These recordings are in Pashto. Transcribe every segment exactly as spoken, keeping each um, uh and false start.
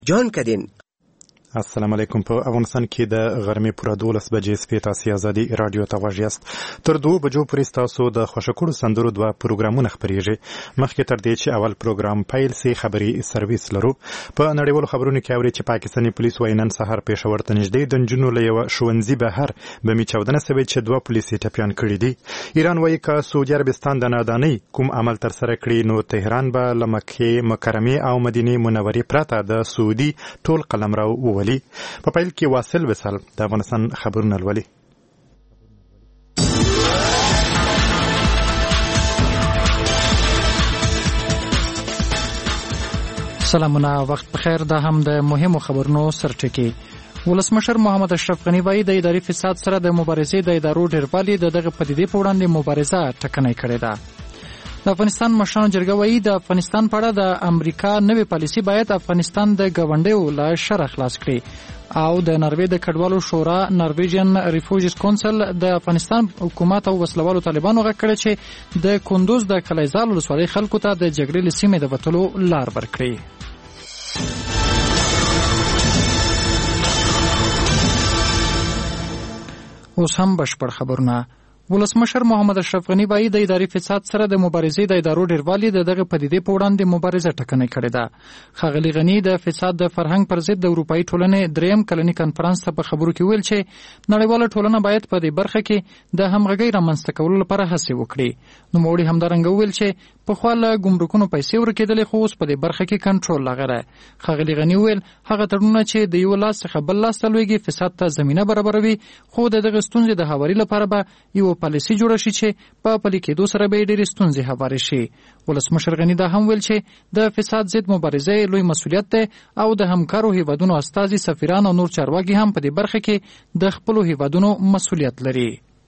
جان کدین. السلام علیکم. په افغانستان کې د غرمې پوره دولس بجې سپې تاسې ازادي رادیو ته غوږ یاست. تر دوه بجو پورې ستاسو د خوښکړو سندرو دوه پروګرامونه خپرېږي. مخکې تر دې چې اول پروګرام پیل سي خبري سرویس لرو. په نړیوالو خبرونو کې اوري چې پاکستاني پولیس وايي نن سهار پېښور ته نږدې د نجونو له یوه ښوونځي بهر بمي چاودنه سوې چې دوه پولیس یې ټپیان کړي دي. ایران وايي که سعودي عربستان د نادانۍ کوم عمل ترسره کړي نو تهران به له مکې مکرمې او مدینې منورې پرته د سعودي ټول قلمرو وولي. په پیل کې واصل وصل د افغانستان خبرونه لولي. سلامونه، وخت بخیر. دا هم د مهمو خبرونو سرټکی. ولسمشر محمد اشرف غنی وايي د اداري فساد سره د مبارزې د ادارو ډیروالی د دغه پدیدې په وړاندې مبارزه ټکنۍ کړې ده. د افغانستان مشرانو جرګه وايي د افغانستان په اړه د امریکا نوې پالیسي باید افغانستان د ګاونډیو له شره خلاص کړي او د نروې د کډوالو شورا نرویجن ریفوجیز کونسل د افغانستان حکومت او وسلوالو طالبانو غږ کړی چې د کندوز د کلیزال ولسوالۍ خلکو ته د جګړې له سیمې د وتلو لار ورکړي. اوس هم بشپړ خبرونه. ولسمشر محمد اشرف غنی وايي د اداري فساد سره د مبارزې د ادارو ډیروالی د دغه پدیدې په وړاندې مبارزه ټکنۍ کړې ده. ښاغلي غنی د فساد د فرهنګ پر ضد د اروپایي ټولنې دریم کلني کنفرانس ته په خبرو کې ویل چې نړیواله ټولنه باید په دې برخه کې د همغږۍ رامنځته کولو لپاره هڅې وکړي. نوموړي همدارنګه وویل چې پخوا له ګمرکونو پیسې ورکېدلې خو اوس په دې برخه کې کنټرول لغره. ښاغلي غنی وویل هغه تړونونه چې د یو لاس څخه بل لاس ته لویږي فساد ته زمینه برابروي، خو د دغه ستونزې د هواري لپاره به یو پالیسي جوړه شي چې په پلي کېدو سره به ډېرې ستونزې هوارې شي. ولسمشر غنی دا هم ویل چې د فساد ضد مبارزې لوی مسؤلیت دی او د همکارو هیوادونو استازي سفیران او نور چارواکي هم په دې برخه کې د خپلو هیوادونو مسؤلیت لري.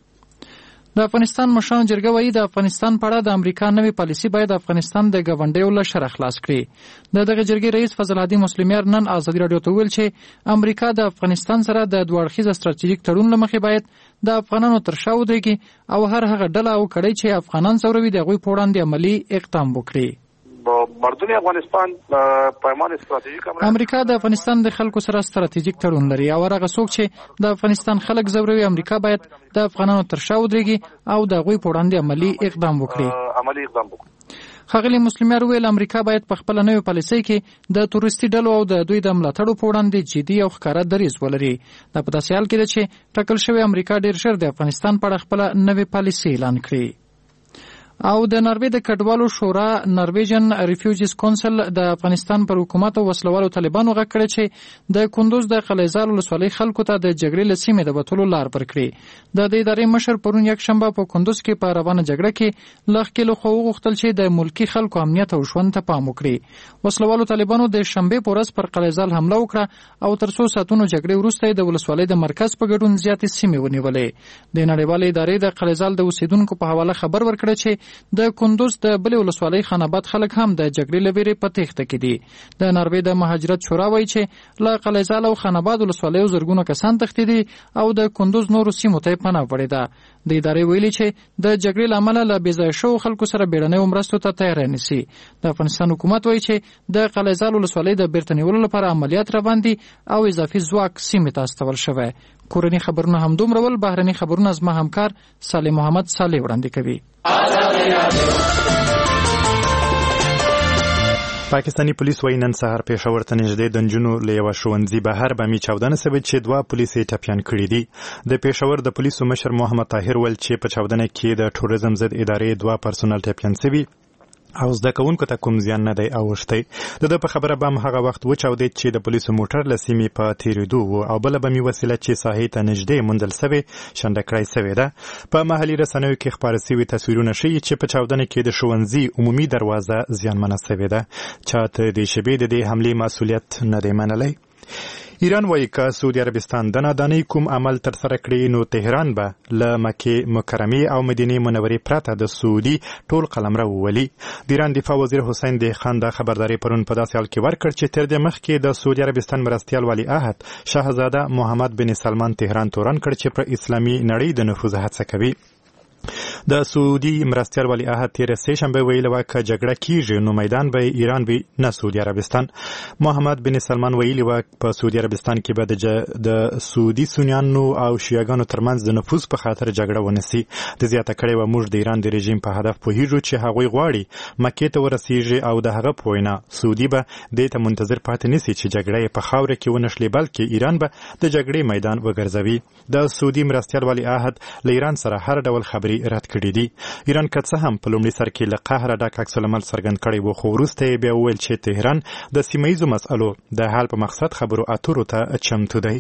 د افغانستان مشرانو جرګه وايي د افغانستان په اړه د امریکا نوې پالیسي باید افغانستان د ګاونډیو له شره خلاص کړي. د دغه جرګې رئیس فضل هادي مسلمیار نن ازادي راډیو ته ویل چې امریکا د افغانستان سره د دوه اړخیز ستراتیژیک تړون له مخې باید د افغانانو تر شا ودرېږي او هر هغه ډله او کړۍ چې افغانان ځوروي د هغوی په وړاندې عملي اقدام وکړي. مردم افغانستان پیمان استراتیژیک امریکا د افغانستان د خلکو سره ستراتیژیک تړون لري او هغه څوک چې د افغانستان خلک ځوروي امریکا باید د افغانانو تر شا ودرېږي او د هغوی په وړاندې عملي اقدام وکړي. عملي اقدام وکړي. ښاغلي مسلمیار ویل امریکا باید په خپله نوې پالیسۍ کې د تورستي ډلو او د دوی د ملاتړو په وړاندې جدي او ښکاره دریځ ولري. دا په داسې حال کې ده چې ټاکل شوې امریکا ډېر ژر د افغانستان په اړه خپله نوې پالیسي اعلان کړي. او د نروې د کډوالو شورا نرویجن ریفیوجیز کونسل د افغانستان پر حکومت او وسلوالو طالبانو غږ کړی چې د کندوز د کلیزال ولسوالۍ خلکو ته د جګړې له سیمې د وتلو لار ورکړي. د دې ادارې مشر پرون یکشنبه په کندوز کې په روانه جګړه کې له ښکېلو خوا وغوښتل چې د ملکي خلکو امنیت او ژوند ته پام وکړي. وسلوالو طالبانو د شنبې په ورځ پر کلیزال حمله وکړه او تر څو ساعتونو جګړې وروسته یې د ولسوالۍ د مرکز په ګډون زیاتې سیمې ونیولې. د نړیوالې ادارې د کلیزال د اوسیدونکو په حواله خبر ورکړی چې د کندوز د بلې ولسوالۍ خاناباد خلک هم د جګړې له ویرې په تېښته کې دي. د نروې د مهاجرت شورا وایي چې له قلیزال او خاناباد ولسوالیو زرګونه کسان تښتېدي او د کندوز نورو سیمو ته یې پناه وړې ده. د ادارې ویلي چې د جګړې له امله له بېځایه شوو خلکو سره بیړنیو مرستو ته تیاری نیسي. د افغانستان حکومت وایي چې د قلیزال ولسوالۍ د بیرته نیولو لپاره عملیات روان دي او اضافي ځواک سیمې ته استول شوی. کورني خبرونه همدومره ول. بهرني خبرونه زما همکار صالح محمد صالح وړاندې کوي. پاکستاني پولیس وايي نن سهار پېښور ته نږدې د نجونو له یوه ښوونځي بهر بمي چاودنه سوې چې دوه پولیس یې ټپیان کړي دي. د پېښور د پولیسو مشر محمد طاهر ویل چې په چاودنه کې د ټوریزم ضد ادارې دوه پرسونل ټپیان سوي او زده کوونکو ته کوم زیان نه دی اوښتی. د ده په خبره بم هغه وخت وچاودېد چې د پولیسو موټر له سیمې په تېرېدو و او بله بمي وسیله چې ساحې ته نږدې موندل سوې شنډه کړی سوې ده. په محلي رسنیو کې خپاره سوي تصویرونه ښیي چې په چاودنه کې د ښوونځي عمومي دروازه زیانمنه سوې ده. چاته د شبې د دې حملې مسؤلیت نه دی منلی. ایران وایي که سعودي عربستان د نادانۍ کوم عمل ترسره کړي نو تهران به له مکې مکرمې او مدینې منورې پرته د سعودي ټول قلمرو وولي. د ایران دفاع وزیر حسین دهخان دا خبرداری پرون په داسې حال کې ورکړ چې تر دې مخکې د سعودي عربستان مرستیال ولیعهد شاهزاده محمد بن سلمان تهران تورن کړ چې پر اسلامي نړۍ د نفوذ هڅه کوي. د سعودي مرستیال ولی عهد تیر سه شنبه ویلي وه که جګړه کیږي نو میدان به ایران وي نه سعودي عربستان. محمد بن سلمان ویلي وه په سعودي عربستان کې به د سعودي سنیانو او شیعاګانو ترمنځ د نفوذ په خاطر جګړه ونسي. د زیاته کړې وه موږ د ایران د رژیم په هدف پوهیږو چې هغوی غواړي مکې ته ورسیږي او د هغه په وینا سعودي به دې ته منتظر پاتې نسي چې جګړه یې په خاوره کې ونښلي بلکې ایران به د جګړې میدان وګرځوي. د سعودي مرستیال ولی عهد له ایران سره هر ډول خبري رد کړي دي. ایران که څه هم په لومړي سر کې له قهره ډک عکس العمل څرګند کړی و خو وروسته یې بیا وویل چې تهران د سیمه ییزو مسألو د حل په مقصد خبرو اترو ته چمتو دی.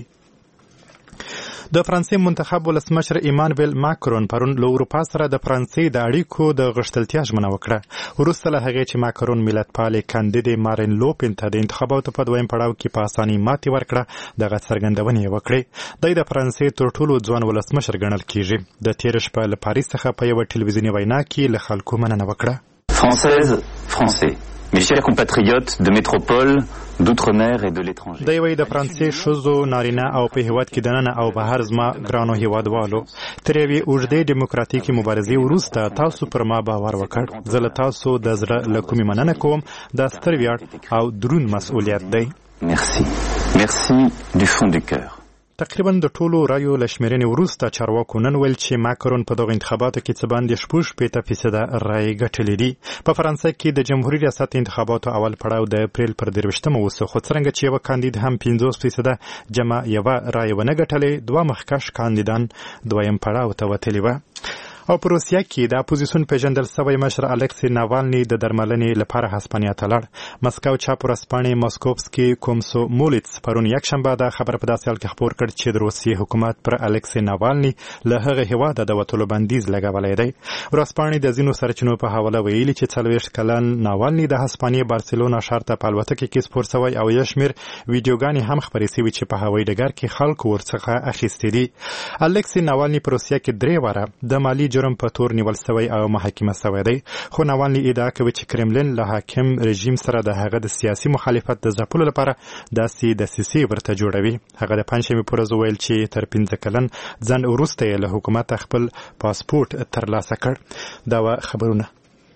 د فرانسې منتخب ولسمشر ایمانویل ماکرون پرون له اروپا سره د فرانسې د اړیکو د غښتلتیا ژمنه وکړه. وروسته له هغې چې ماکرون ملتپالې کاندیدې مارین لوپن ته د انتخاباتو په دویم پړاو کې په اسانۍ ماتې ورکړه دغه څرګندونې یې وکړې. دی د فرانسې تر ټولو ځوان ولسمشر ګڼل کیږي. د تېره شپه له پاریس څخه په یوه ټلویزیوني وینا کې له خلکو مننه وکړه. Française, Français, mes chers compatriotes de métropole, d'outre-mer et de l'étranger. دی وایي د فرانسې ښځو نارینه او په هیواد کې دننه او بهر زما ګرانو هیوادوالو تر یوې اوږدې ډیموکراتیکي مبارزې وروسته تاسو پر ما باور وکړ. زه له تاسو د زړه له کومې مننه کوم. دا ستر ویاړ او دروند مسؤلیت دی. Merci. Merci du fond du cœur. تقریبا د ټولو رایو له شمېرنې وروسته چارواکو نن ویل چې ماکرون په دغو انتخاباتو کې څه باندې شپږ شپېته فیصده رایې ګټلې دي. په فرانسه کې د جمهوري ریاست انتخاباتو اول پړاو د اپریل پر درویشتمه وسو خو څرنګه چې یوه کاندید هم پنځوس فیصده جمع یوه رایه ونه ګټلې دوه مخکښ کاندیدان دویم پړاو ته وتلي وه. او په روسیه کې د اپوزیسیون پیژندل سوی مشر الکسی ناوالني د درملنې لپاره هسپانیا ته لاړ. مسکو چاپ ورځپاڼې ماسکوفسکي کومسومولیتس پرون یکشنبه دا خبر په داسې حال کې خپور کړ چې د روسیې حکومت پر الکسی ناوالني له هغه هېواده د وتلو بندیز لګولی دی. ورځپاڼې د ځینو سرچینو په حواله ویلي چې څلوېښت کلن ناوالني د هسپانیې بارسلونا ښار ته په الوتکه کې سپور سوی او یو شمېر ویډیوګانې هم خپرې سوي چې په هوایي ډګر کې خلکو ورڅخه اخیستې دي. الکسی ناوالني په روسیه کې درې واره د مالي جرم په تور نیول سوی او محاکمه سوی دی. خو ناوالني ادعا کوي چې کرملین له حاکم رژیم سره د هغه د سیاسي مخالفت د ځپلو لپاره داسې دسیسې ورته جوړوي. هغه د پنجشنبې په ورځ وویل چې تر پنځه کلن ځنډ وروسته یې له حکومته خپل پاسپورټ ترلاسه کړ. دا وه خبرونه.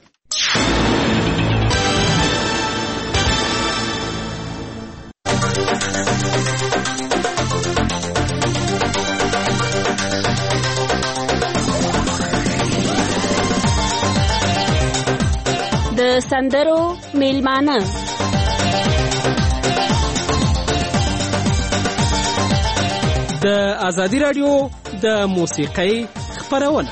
د سندرو میلمانه د ازادي رادیو د موسیقۍ خپرونه.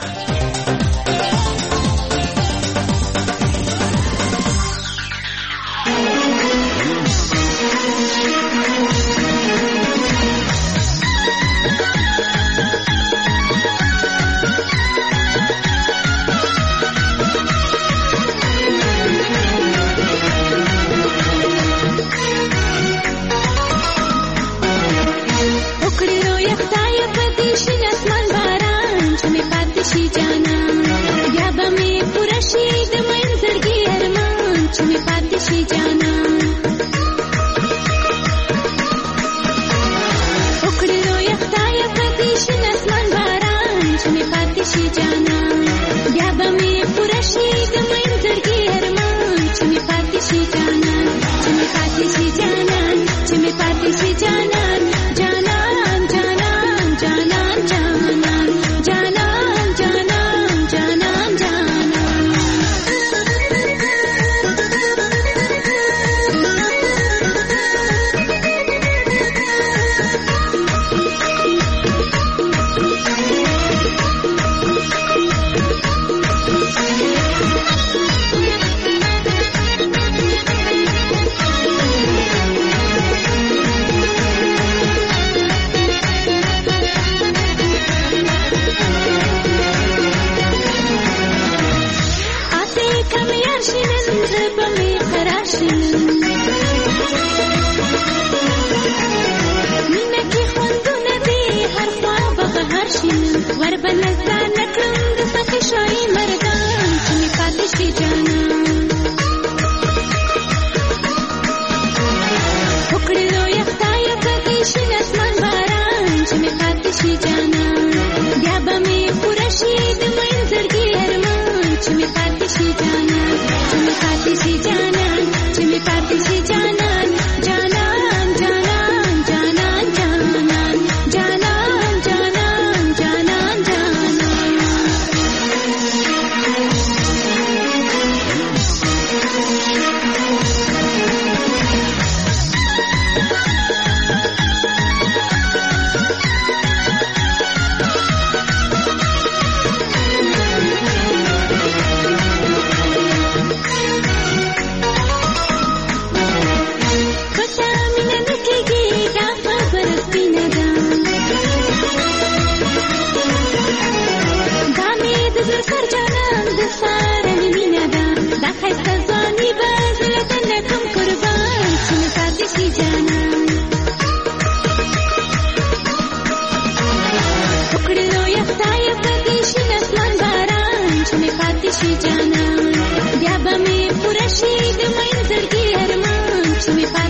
Bia ba mi pura shi de mai zargi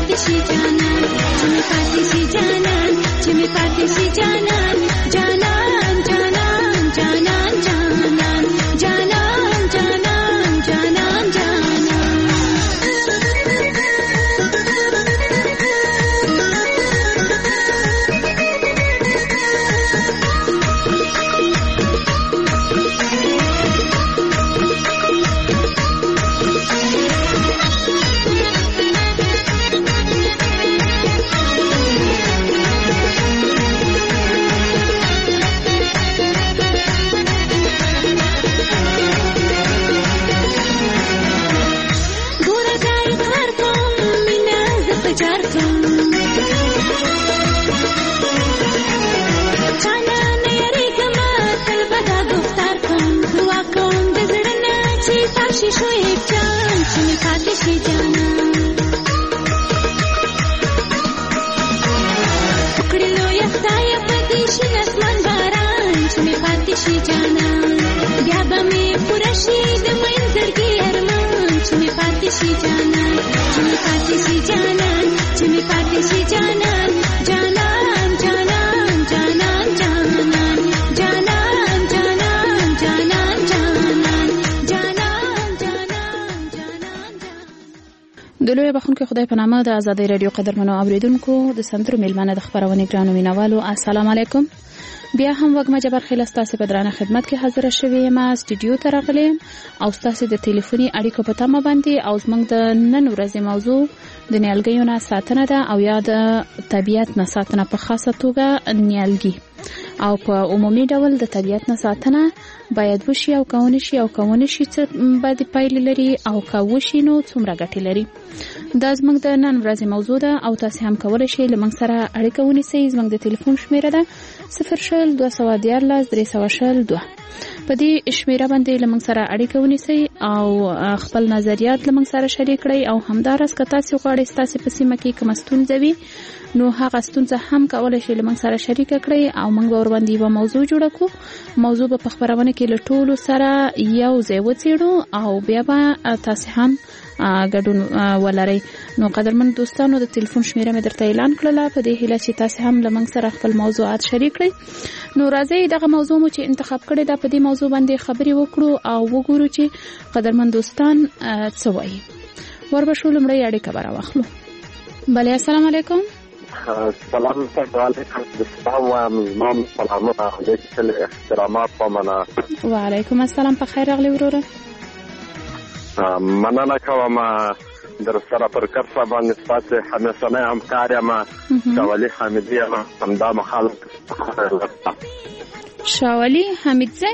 پاتې شي جانان چې مې پاتې شي جانان چې مې پاتې شي جانان جانان جانان جانان جانان جانان جانان جانان جانان د لوی بخونکو خدای په نامه د آزادۍ رادیو قدرمنو اوریدونکو د سندرو میلمانه د خبرونه ګرانو مینوالو السلام علیکم. بیا هم وګما جبر خلاص تاسو په درانه خدمت کې حاضر شوی ما سټوډیو ته راغلی او تاسو د ټلیفوني اړیکو په تمه باندې او زموږ د نن ورځې موضوع د نیالګیو نه ساتنه ده او یا د طبیعت نه ساتنه په خاصه توګه نیالګي او په عمومي ډول د طبیعت نه ساتنه باید وشي او کول شي او کول شي چې باید پایله لري او کول شي نو څومره ګټه لري. دا زموږ د نن ورځې موضوع ده او تاسو هم کولای شئ لمن سره اړیکه ونیسئ. زموږ د ټلیفون شمیره ده صفر شل دوه سوه دیارلس درې سوه شل دوه. په دې شمیره باندې لمن سره اړیکه ونیسئ او خپل نظریات لمن سره شریک کړئ او همدارس که تاسو غواړئ تاسو په سیمه کې کوم ستونزه وي نو هغه ستونزه هم کولای شئ لمن سره شریک کړئ او موږ ور باندې یو موضوع جوړ کړو. موضوع په خبرونه کې له ټولو سره یو ځای وڅېړو او بیا به تاسو هم ګډون ولرئ. نو قدرمن دوستانو د ټلیفون شمیره مې درته اعلان کړله په دې هیله چې تاسو هم لمن سره خپل موضوعات شریک کړئ. نو راځي دغه موضوع مو چې انتخاب کړی دا په دې موضوع باندې خبرې وکړو او وګورو چې قدرمن دوستان څه وایي. وربشو لمړی اړیکه به راواخلو. بله السلام علیکم. سلام علیکم. د سلام وایم زما سلامونه علیکم احترامات ومنه. وعلیکم السلام. په خیر راغلی وروره. مننه کوم در سره پر کرسه باندې ستاسو همیشنی همکار یم شاولي حمیدي یم همدا مخالف شاولي حمیدزی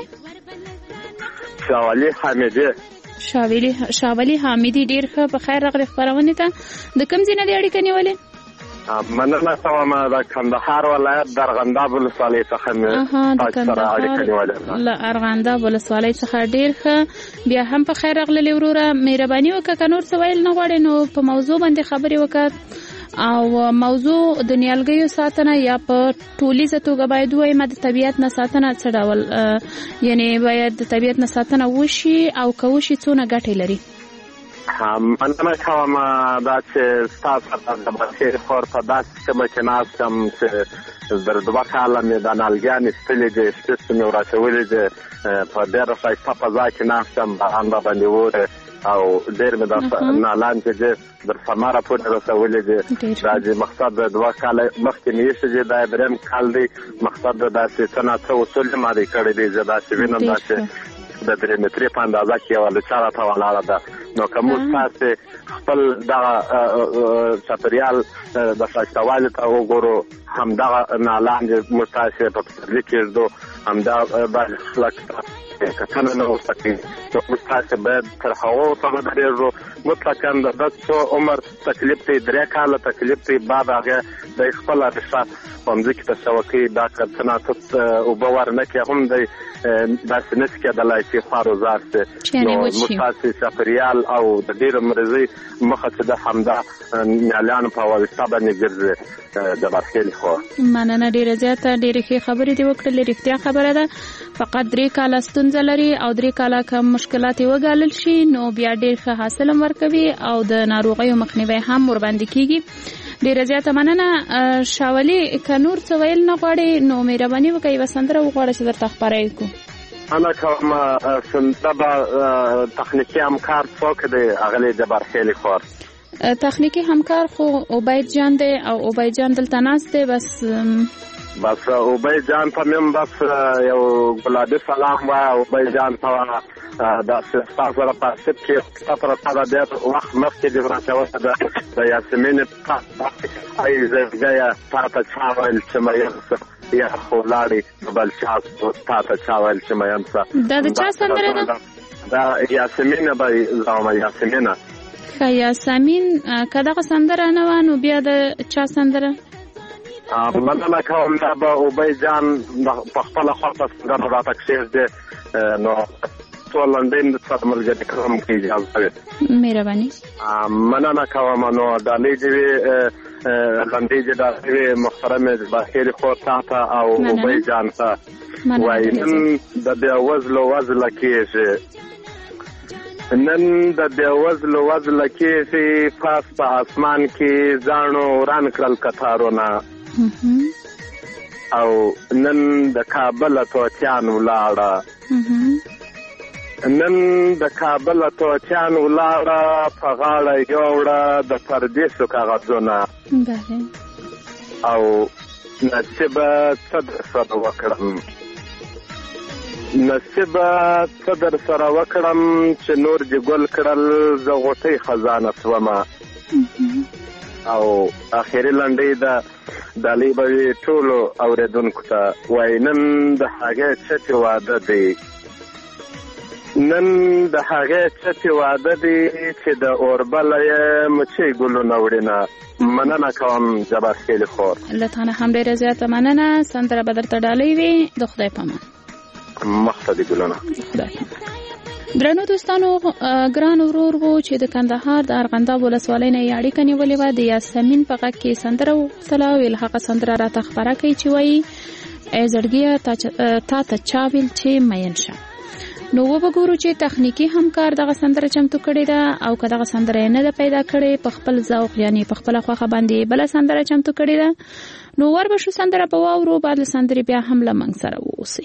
شاولي حمیدي شاولي شاولي حمیدي ډیر ښه. په خیر راغلی خبرونه ته د کوم ځای نه دی اړیکه نیولې؟ مننه کوم د کندهار ولایت د ارغنداب ولسوالۍ څخه مې تاسو سره اړیکه نیولې. له ارغنداب ولسوالۍ څخه ډیر ښه. بیا هم په خیر راغلی وروره. مهرباني وکړه که نور څه ویل نه غواړې نو په موضوع باندې خبرې وکړه او موضوع د نیالګیو ساتنه یا په ټولیزه توګه باید ووایم د طبیعت نه ساتنه څه ډول یعنی باید د طبیعت نه ساتنه وشي او که وشي څونه ګټې لري. مننه کوم دا چې ستاسو د بشیر خور په داسې سیمه کې ناست یم چې در دوه کاله مې د نیالګیانې ایستلې دي شپېڅې مې ورچولې دي په ډېره ښایسته فضا کې ناست یم باران به باندې اوري او ډېر مې دا نالان چې دي در ثمره پورې رسولې دي. دا چې مقصد د دوه کاله مخکې مې ایښي دي دا درېیم کال دی. مقصد د داسې څه نه څه اصول یې ماده کړی دی زه داسې وینم داسې د درې مترې په اندازه کې یوه لچه راته ولاړه ده. نو که موږ تاسې خپل دغه چاپېریال د ښایستهوالي ته وګورو همدغه نالان چې موږ تاسې په پسرلي کې ږدو همدغه باندې خلک کتنه نه ورته کوي نو موږ تاسې باید تر هغو ورته ودرېږو. مطلقا د ده څو عمر تکلیف دی درې کاله تکلیف دی بعد هغې دی خپله ریښه په مځکې ته شوه کوي. دا که څه ناڅه اوبه ورنه کړي هم دی داسې نه شي کېدلی چې خوار وزار شي. نو موږ تاسې چاپېریال او د ډېرو مریضۍ مخه چې ده همدا نیالیانو په واسطه باندې ګرځي د برخیلې خوا. مننه ډېره زیاته ډېرې ښې خبرې دې وکړلې. رښتیا خبره ده فقط درې کاله ستونزه ستونزه لري او درې کاله کم مشکلات یې وګالل شي نو بیا ډېر ښه حاصل هم ورکوي او د ناروغیو مخنیوی هم ورباندې کیږي. ډېره زیاته مننه. شاولي که نور څه ویل نه غواړې نو مهرباني وکړئ یوه سندره وغواړه چې درته خپاره یې کړو. انا کوم سندره به تخنیکي همکار څوک دی اغلی جبار خیلی خور. تخنیکی همکار خو عبید جان دی او عبید جان دلته ناست دی. بس بس عبید جان ته میم بس یو ګلابي سلام وایه. عبید جان ته داسې ستا سره په سپ کې ستا سره تا د ډېر وخت مخکې دې راچوله ده د یاسمینې ای زړګیه تا ته چا ویل چې مین څه یا خو لاړې بل چا تا ته چا ویل چې مین څه. دا د چا سندره ده؟ دا یاسمینه به زما یاسمینه. ښه یاسمین که دغه سندره نه وه نو بیا د چا سندره؟ مننه کوم دا به عبید جان په خپله خوا په سندره راته کښېږدي نو ټول لنډۍ سره ملګري کوم کې اجازه وي. مهرباني. مننه کوم. نو ډالۍ دې وي لنډۍ دې ډالۍ وي محترمې بخیرې خور تا ته او عبید جان ته وایي نن د بېوزلو وزله کېږي نن د بېوزلو وزله کېږي پاس په اسمان کې زاڼو وران کړل کتارونه او نن د کابله توتیان ولاړه نن د کابله توتیان ولاړه په غاړه یوړه د پردیسو کاغذونه او نصیبه څه در سره وکړم نصیبه څه در سره وکړم چې نور دې ګل کړل زه غوټۍ خزانه سومه. او اخري لنډۍ ده ډالۍ به وي ټولو اورېدونکو ته. وایي نن د هغې چټې واده دی نن د هغې چټې واده دی چې د اوربله یې مچۍ ګلونه وړینه. مننه کوم جبار خیلی خور. له تا نه هم ډېره زیاته مننه. سندره به درته ډالۍ وي. د خدای په امان. مخته دي ګلونه. درنو دوستانو ګران ورور وو چې د کندهار د ارغنداب ولسوالۍ نه یې اړیکه نیولې وه. د یاسمین په غږ کې سندره وغوښتله ویل هغه سندره راته خپره کوي چې وایي ای زړګیه تا ته چا ویل چې مین شه. نو وبګورو چې تخنیکی همکار دغه سندره چمتو کړې ده او که دغه سندره یې نه ده پیدا کړې په خپل ذوق یعنی په خپله خوښه باندې بله سندره چمتو کړې ده. نو ور به شو سندره په واورو. بعد له سندرې بیا هم له موږ سره واوسئ.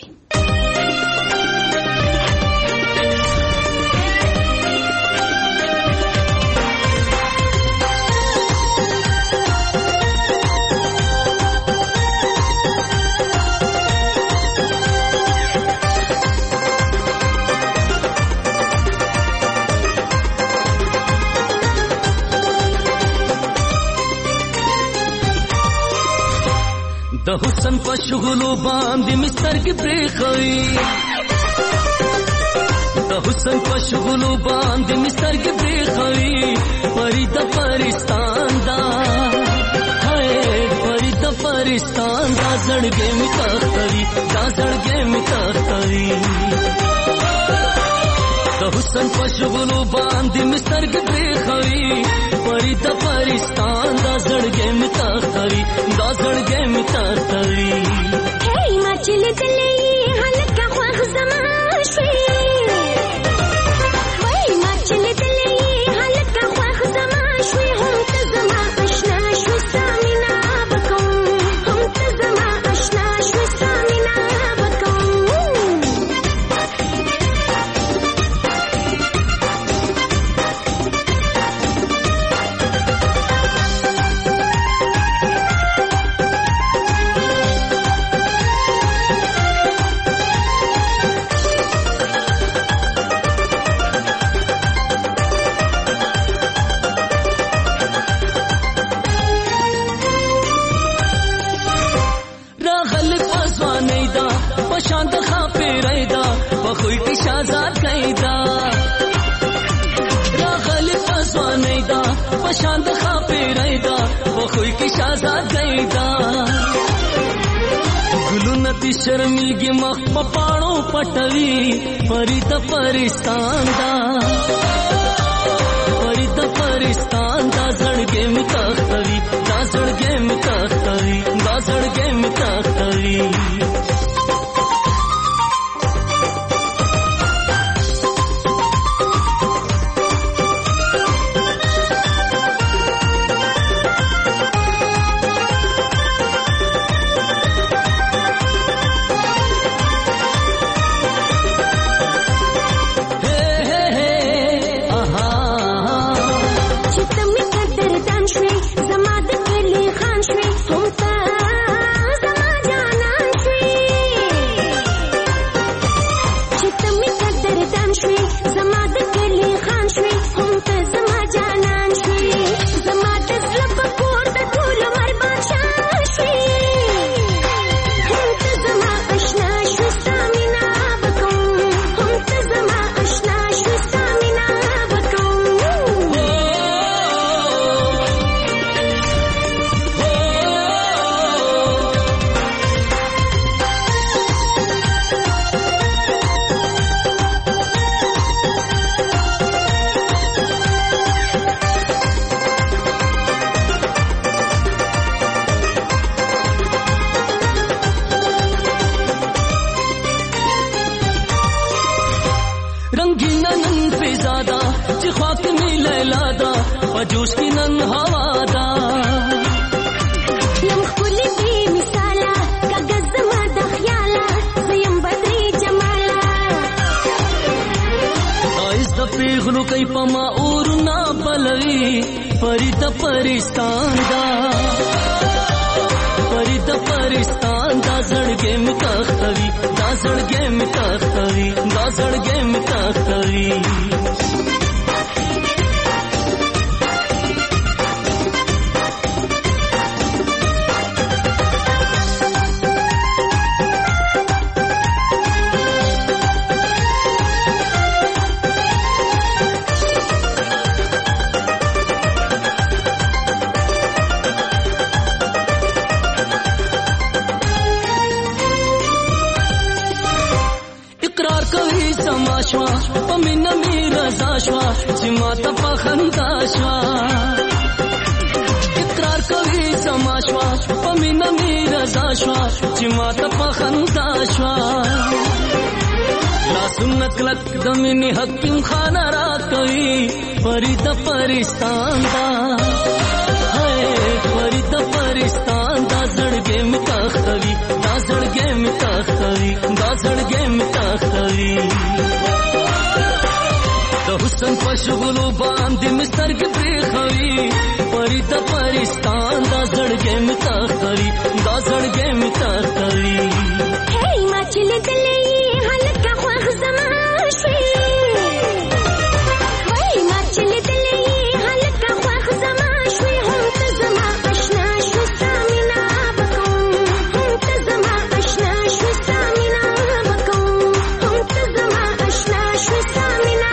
د حسن په شغلو باندې مې سترګې برېښوي د حسن په شغلو باندې مې سترګې برېښوي. پری د پرستان دا هاي پری د پرستان دا زړګې مې تختوي دا زړګې مې تختوي. د حسن په شغلو باندې مې سترګې برېښوي. پری د پرستان دا زړګې مې تختوي دا زړګې مې تختوي. هی ما چې لیدلې هلکه خوښ زما شوې وای ما چې لیدلې هلکه خوښ زما شوې هم ته زما اشنا شوې ستا مینه به کوم هم ته زما اشنا شوې ستا مینه به کوم. شانت خاپیرای دا بخوی کی شازاد کئی دا یا غالب ازوانی دا بشانت خاپیرای دا بخوی کی شازاد کئی دا. گلو نتی شرمیگی مخ پپاڑو پٹوی پری دا پرستان دا پری دا پرستان دا زڑگے می تختوی دا زڑگے می تختوی دا زڑگے می تختوی. جوش کی نن هوا دا یم خلی بی مثالا کاغذ ما د خیالا زیم بدری جمالا آیس د پیغلو کای پما اور نا بلوي فرید پرستان دا فرید پرستان دا زړګې می تختوي دا زړګې می تختوي دا زړګې می تختوي شوا پمینا می رضا شوا چې ما ته پخندا شوا اقرار کوي سما شوا پمینا می رضا شوا چې ما ته پخندا شوا لا سنت لک دمنی حکیم خانه را کوي فرید پرستان دا هاي فرید پرستان دا زړګې می تختوي دا زړګې می تختوي دا زړګې می تختوي د حسن په شغلو باندې مسترګ پرېخوي فرید پرستان دا زړګې می تختوي دا زړګې می تختوي هی ما چې لیدلې هلکه خوښ زما شوې وای ما چې لیدلې هلکه خوښ زما شوې هم ته زما اشنا شو سامینا بکوم هم ته زما اشنا شو سامینا بکوم هم ته زما اشنا شو سامینا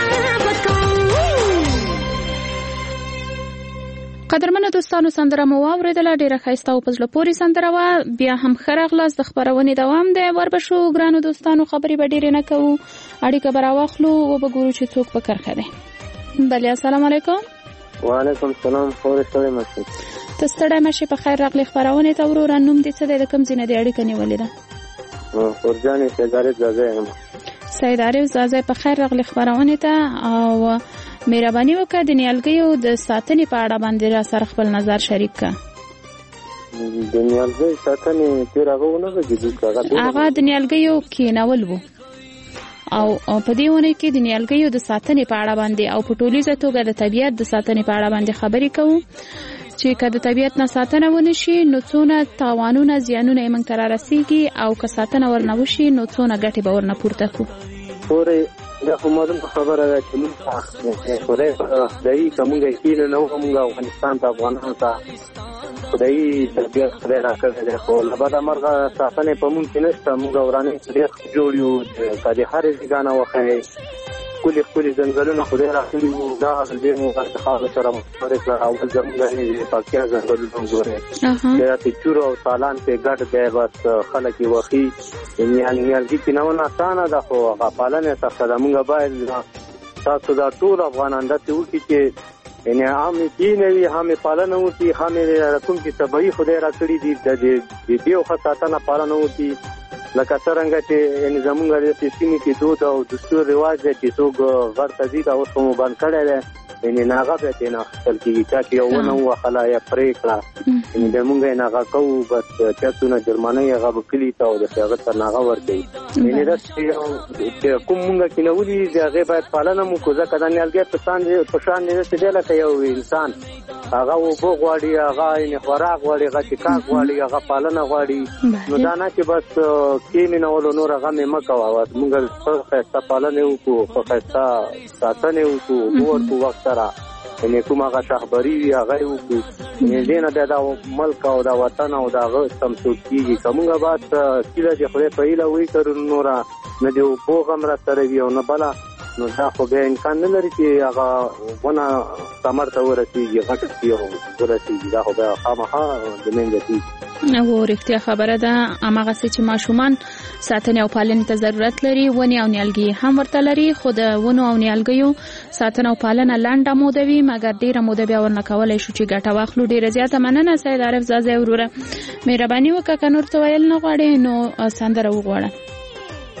قدرمنو دوستانو سندره مو واوریدله ډیره ښایسته او په زړه پورې سندره وه. بیا هم ښه راغلاست. د خپرونې دوام دی. وربشو ګرانو دوستانو خبرې به ډېرې نه کوو، اړیکه به راواخلو و به ګورو چې څوک په کرښه دی. بله السلام علیکم. وعلیکم السلام. خورې ستړی مه شئ. ته ستړی مه شې. په خیر راغلې خپرونې ته. وروره نوم دې څه دی؟ د کوم ځای نه دې اړیکه نیولې ده؟ خورجانې سید عارف زازی یم. سید عارف زازی په خیر راغلې خپرونې ته. او مهرباني وکړه د نیالګیو د ساتنې په اړه باندې را سره خپل نظر شریک کړه. د نیالګیو ساتنې تېر هغه ونه غږېدو هغه د نیالګیو کېنول وو او په دې ونه کې د نیالګیو د ساتنې په اړه باندې او په ټولیزه توګه د طبیعت د ساتنې په اړه باندې خبرې کوو چې که د طبیعت نه ساتنه ونه شي نو څونه تاوانونه زیانونه یې موږ ته را رسېږي او که ساتنه ورنه وشي نو څونه ګټې به ورنه پورته کړو. دا خو معلومه خبره ده چې موږ خدای خدایي که موږ یقین نه وکړو موږ افغانستان ته افغانانو ته خدایي تربیت خدای راکړی دی، خو له بده مرغه ساتنې په موږ کې نشته. موږ ورانې ډېر جوړ یو که د هرې ځګانه وښیئ ښکلي ښکلي ځنګلونه خدای راکړي وو. دا دې مو د خاورو سره مخالف کړه. اول زموږ د پکتیا ځنګلونه وګورئ، دا تیچور او تالان پې ګډ دی، بس خلک یې وښي. نیالګي کېنول اسانه ده خو هغه پالنه یې سخته ده. موږ باید تاسو دا ټول افغانان داسې وکړي چې یعنې هم یې کېنوي، هم یې پالنه وکړي، هم یې کوم چې طبیعي خدای راکړي دي د دې یو ښه ساتنه پالنه وکړي. لکه څرنګه چې یعنې زمونږ داسې سیمې کې دود او دستور رواج دی چې څوک غر ته ځي دا اوس خو مو بند کړی دی، یعنې ناغه بیا ترې نه اخیستل کېږي. چا چې یو ونه ووهله یا پرې کړه یعنې بیا مونږ یې ناغه کوو، بس چا څونه جرمانۍ هغه به کلي ته او داسې هغه ته ناغه ورکوي. یعنې داسې چې کوم مونږ کېنولي د هغې باید پالنه مو کړو، ځکه دا نیالګی په شان دی داسې دی لکه یو انسان. هغه اوبه غواړي، هغه یعنې خوراک غواړي، هغه څښاک غواړي، هغه پالنه غواړي. نو دا نه چې بس کېنولو نور هغه مې مه کوه. بس مونږ ښه ښایسته پالنې وکړو، ښه ښایسته ساتنې وکړو، اوبه ورکړو وخت سره، یعنې کوم هغه شاخبري وي هغه یې وکړو. یعنې دې نه بیا دا ملک او دا وطن او د هغه سمسود کېږي. که مونږ باید هیله د خدای په هیله وایي کړو نوره نه د اوبو غم را سره وي او نه بله، نو دا خو بیا امکان نه لري چې هغه ونه ثمر ته ورسېږي، غټه شي او ورسېږي. دا خو بیا خامخا د منځه کېږي. او رښتیا خبره ده. هماغسې چې ماشومان ساتنې او پالنې ته ضرورت لري، ونې او نیالګي هم ورته لري، خو د ونو او نیالګیو ساتنه او پالنه لنډه موده وي، مګر ډېره موده بیا ورنه کولی شو چې ګټه واخلو. ډېره زیاته مننه سید عارف زازی وروره. مهرباني وکړه که نور څه ویل نه غواړې نو سندره وغواړه.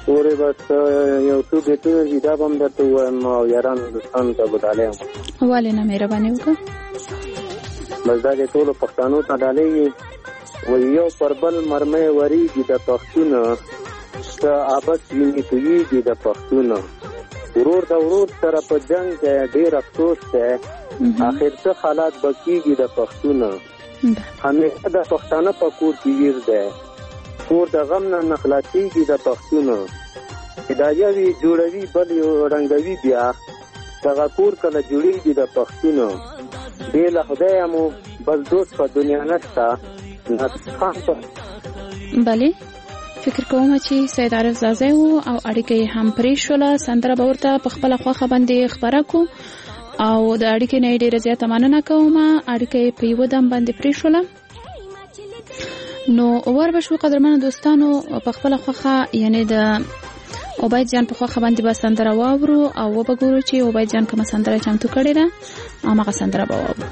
پورې بس یو څو بیتونه دي دا به هم درته ووایم او یارانو دوستانو ته به ډالۍ هم ولې نه مهرباني وکړه. بس دا د ټولو پښتنو ته ډالۍ وي یو پر بل مرمۍ ورېږي د پښتونه که آبد ویني تویېږي د پښتونه ورور د ورور سره په جنګ دی ډېر افسوس دی آخر څه حالات به کېږي د پښتونه همیشه د پښتانه په کور کې ویر دی کور د غم نه نه خلاصېږي د پښتونه هدایه وي جوړوي بل یو رنګوي بیا دغه کور کله جوړېږي د پښتونه بې له خدایه مو بل دوست په دنیا نشته بله فکر کوم چې سید عارف زازی وو او اړیکه یې هم پرې شوله سندره به ورته په خپله خوښه باندې خپره کړو او د اړیکې نه یې ډېره زیاته مننه کوم اړیکه یې په یوه دم باندې پرې شوله. نو ور به شو قدرمنو دوستانو په خپله خوښه یعنې د عبید جان په خوښه باندې به سندره واورو او وبه ګورو چې عبید جان کومه سندره چمتو کړې ده او هغه سندره به واورو.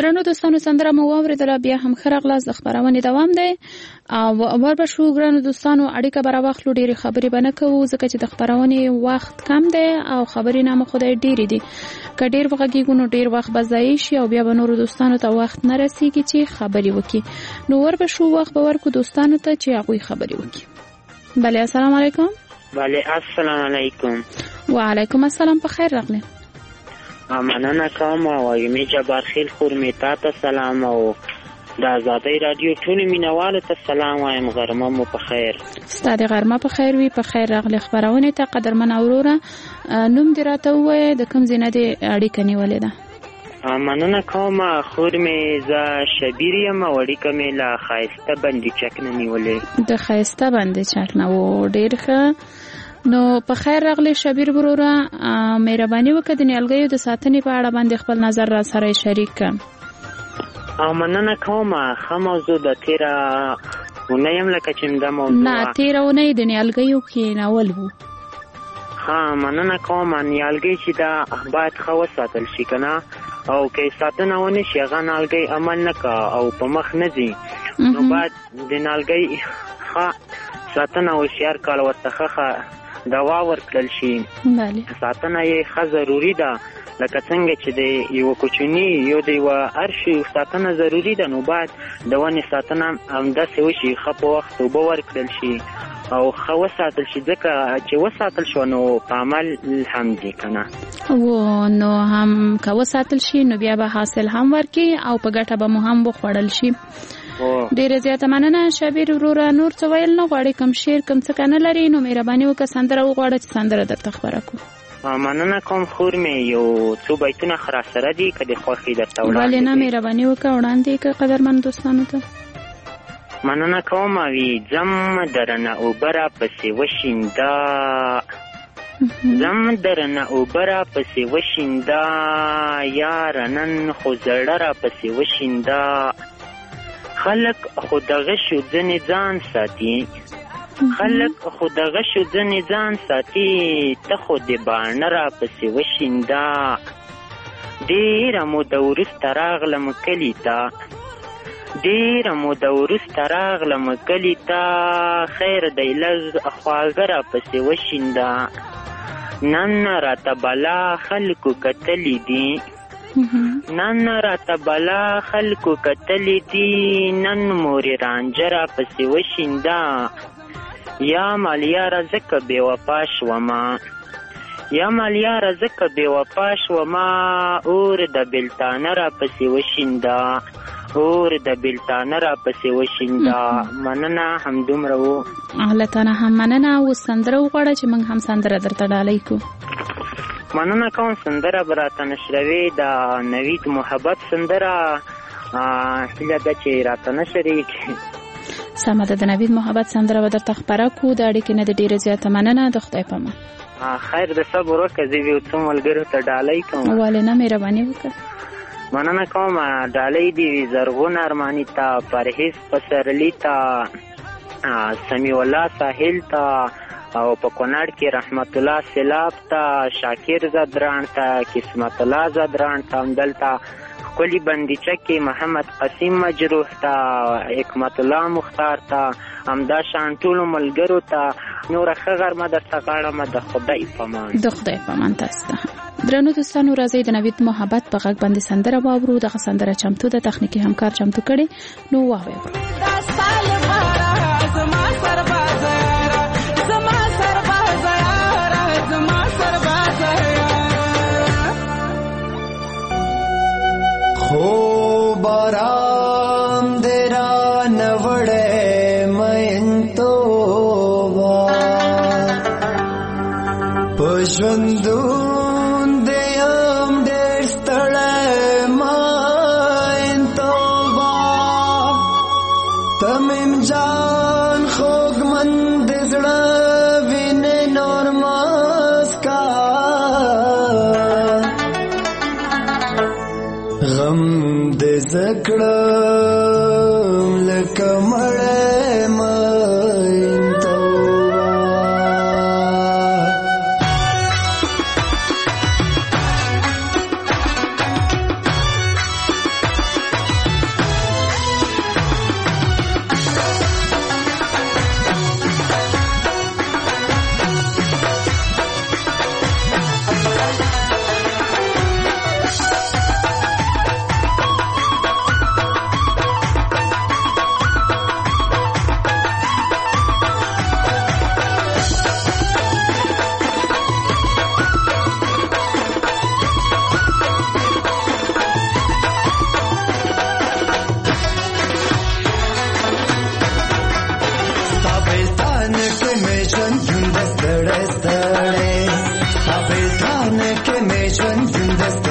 درنو دوستانو سندره مو واورېدله، بیا هم ښه راغلاست. د خپرونې دوام دی او ور به شو. ګرانو دوستانو اړیکه به راواخلو، ډېرې خبرې به نه کوو ځکه چې د خپرونې وخت کم دی او خبرې نامه خدای ډېرې دي. که ډېر وغږېږو نو ډېر وخت به ضایع شي او بیا به نورو دوستانو ته وخت نه رسېږي چې خبرې وکړي. نو ور به شو، وخت به ورکړو دوستانو ته چې هغوی خبرې وکړي. بله السلام علیکم. بله السلام علیکم. وعلیکم السلام، په خیر راغلی. مننه کوم وایم جبار خیل خور می تا ته سلام او د آزادۍ رادیو ټول مینوالو ته سلام وایم. غرمه مو په خیر. ستا د غرمه په خیر وي. په خیر راغلی خپرونې ته. قدرمن اوروره، نوم دې راته ووایه، د کوم ځای نه دې اړیکه نیولې ده؟ مننه کوم خور مې، زه شبیر یم او اړیکه مې له ښایسته بندي چک نه نیولې. د ښایسته بندي چک نه و. ډېر ښه. نو په خیر راغلی شبیر وروره. مهرباني وکړه د نیالګیو د ساتنې په اړه باندې خپل نظر را سره شریک کړه. مننه کوم. ښه موضوع د تېره اونۍ هم لکه چې دا موضوع نه تېره اونۍ د نیالګیو کښېنول وو. ښه مننه کوم. نیالګی چې دا باید ښه وساتل شي که نه، او که ساتنه ونه شي هغه نیالګی عمل نه که او په مخ نه ځي، نو باید د نیالګی ښه ساتنه وشي، هر کال ورته ښه دوا ورکړل شي. ساتنه یې ښه ضروري ده، لکه څنګه چې د یو کوچني یو د یو هر شي ساتنه ضروري ده، نو باید د ونې ساتنه همداسې وشي، ښه په وخت اوبه ورکړل شي او ښه وساتل شي، ځکه چې وساتل شو نو په عمل هم ځي که نه. و نو هم که وساتل شي نو بیا به حاصل هم ورکړي او په ګټه به مو هم وخوړل شي. ډیره زیاته مننه شبیر وروره. نور څه ویل نه غواړې؟ کوم شعر کوم څه که نه لرې نو مهرباني وکړه سندره وغواړه چې سندره درته خپره کړو. مننه کوم خور مې، یو څو بیتونه خو راسره دي که د خوښې درته وړاندې ولې نه، مهرباني وکړه وړاندې یې کړه قدرمن دوستانو ته. مننه کوم. وي ځم درنه اوبه را پسې وشینده، ځم درنه اوبه را پسې وشینده، یاره نن خو زړه را پسې وشینده، خلق خو دغه شو ځنې ځان ساتي، خلق خو دغه شو ځنې ځان ساتي، ته خو د باڼه را پسې وشینده، ډېره موده وروسته راغلم کلي ته، ډېره موده وروسته راغلم کلي ته، خیر دی لږ خواږه را پسې وشینده، نن راته بلا خلکو کتلي دي، نن راته بلا خلکو کتلي دي، نن مورې رانجه را پسې وشینده، یا مالیاره ځکه بې وفا شومه، یا مالیاره ځکه بې وفا شومه، اور د بلتانه را پسې وشینده، اور د بلتانه را پسې وشینده. مننه، همدومره و. الله تعالی هم مننه. اوس سندره وغواړه چې موږ هم سندره درته ډالۍ کړو. مننه کوم. سندره به راته نشروي د نوید محبت سندره، هیله ده چې راته نشرېږي. سمه ده، د نوید محبت سندره به درته خپره کړو. د اړیکې نه د ډېره زیاته مننه. د خدای په امان. خیر د صبر وکړه، زه یو څو ملګرو ته ډالۍ کوم. ولې نه، مهرباني وکړه. مننه کوم. ډالۍ دي زرغون ارماني ته، پرهیز پسرلي ته، سمیع الله ساحل ته، او په کونړ کې رحمت الله سیلاب ته، شاکر زدران ته، قسمت الله زدران ته، همدلته ښکلي بندیچه کې محمد قسیم مجروح ته، حکمت الله مختار ته، همدا شان ټولو ملګرو ته نوره ښه غرمه درته غواړم. د خدای په امان. د خدای په امان تاسو ته. درنو دوستانو راځئ د نوید محبت په غږ باندې سندره واورو. دغه سندره چمتو ده، تخنیکي همکار چمتو کړي، نو واورو. خو بارام دیرا نوڑے مین تو با پشوندون دیم دیر ستڑے مین تو با تمیم جان خوگ من دزڑا وین نورماز کا غم دې زکړم لکه مړې مین توبه.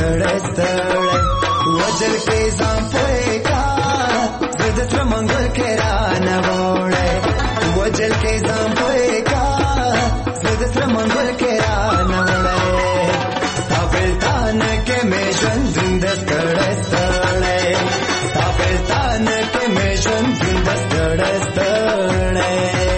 ستړی ستړی وجل کې ځان پوهې کا زه د تره منګل کې رانه وړی وجل کې ځان پوهې کا زه د تره منګل کې رانه وړی ستا بلتان کې مې ژوند ستړی ستړی ستا بلتان کې مې ژوند ستړی ستړی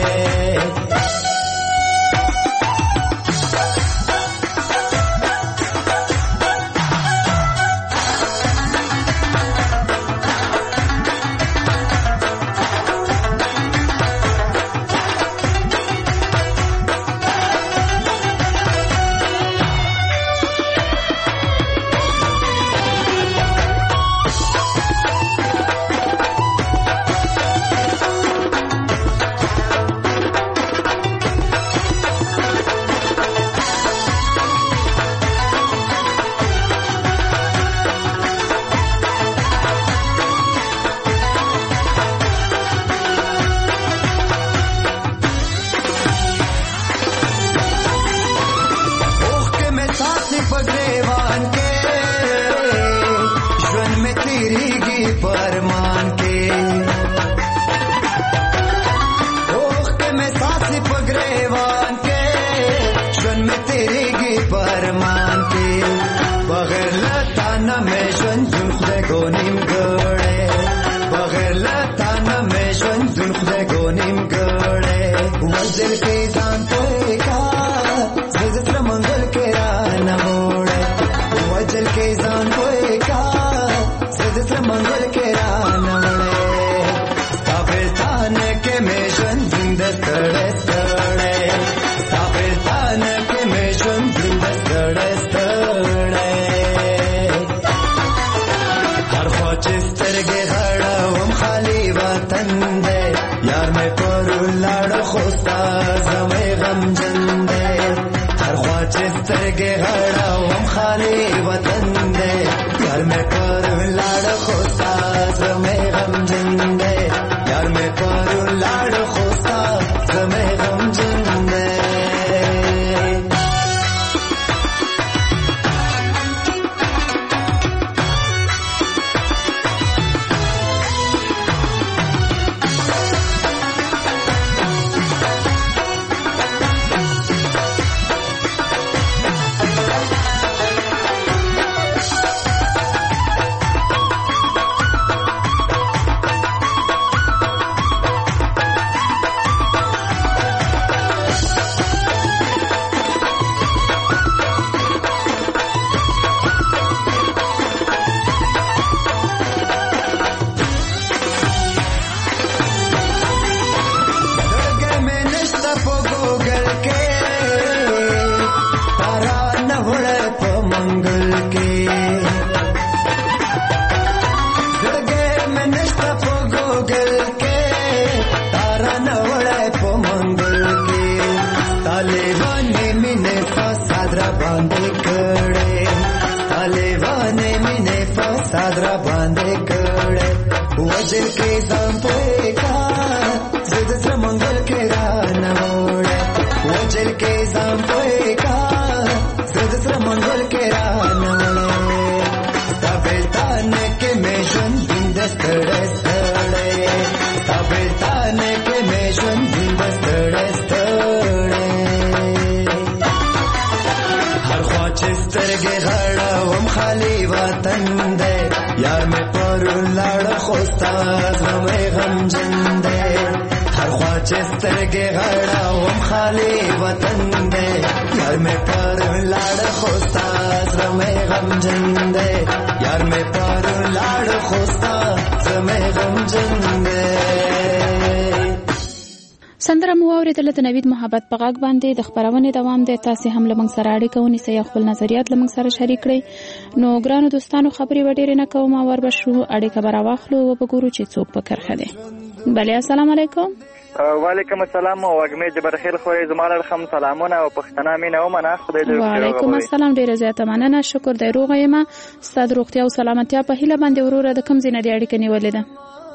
سندره مو واورېدله د نوید محبت په غږ باندې د خپرونې دوام دی. تاسې هم له موږ سره اړیکه ونیسئ او خپل نظریات له موږ سره شریک کړئ. نو ګرانو دوستانو خبرې به ډېرې نه کوم، ور به شو اړیکه به راواخلو او به ګورو چې څوک په کرښه دی. بلې السلام علیکم. وعلیکم السلام او وګمې جبرخیل خو زما لرخم سلامونه او پښتنه مینه او منه خدای دې وکړي. وعلیکم السلام، ډیره زیاته مننه، شکر دی روغ یم. ستاسو روغتیا او سلامتیا په هیله باندې وروره د کوم ځای نه دی اړیکه نیولې ده؟